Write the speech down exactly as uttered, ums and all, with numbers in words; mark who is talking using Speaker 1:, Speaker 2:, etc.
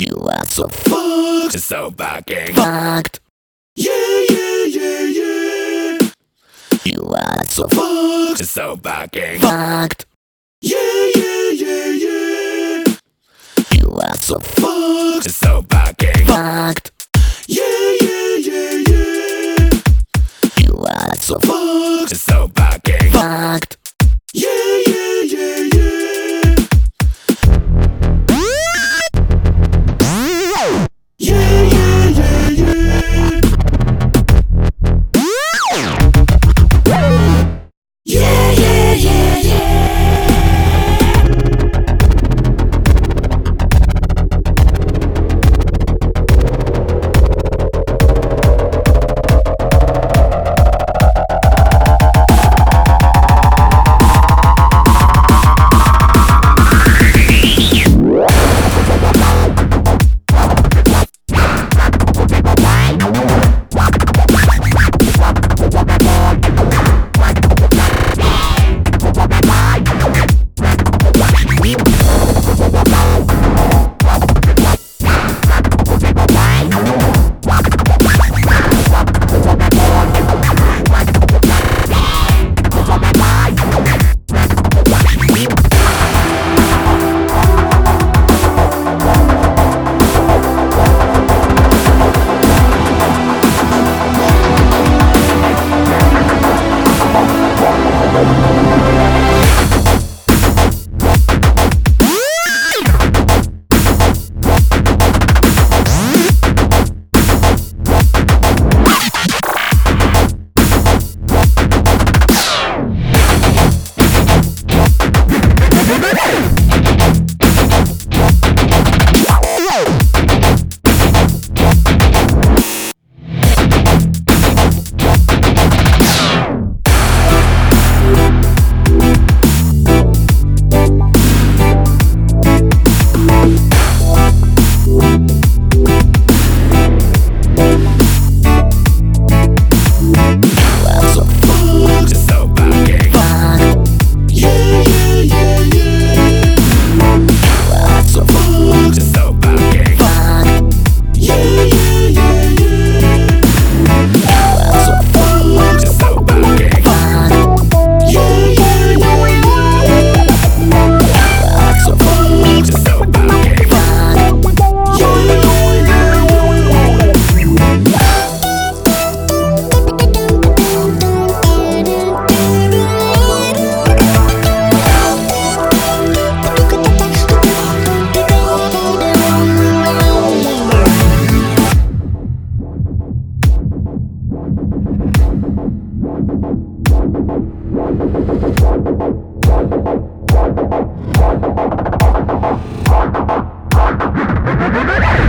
Speaker 1: You are so fucked, so fucking fucked. Yeah, yeah, yeah, yeah. You are so fucked, so fucking fucked. Yeah, yeah, yeah, yeah. You are so fucked, so fucking fucked. Yeah, yeah, yeah, yeah. You are so fucked, so fucking fucked. Yeah, yeah, yeah, yeah. Yeah, yeah, yeah, yeah. Yeah, yeah, yeah, yeah.
Speaker 2: You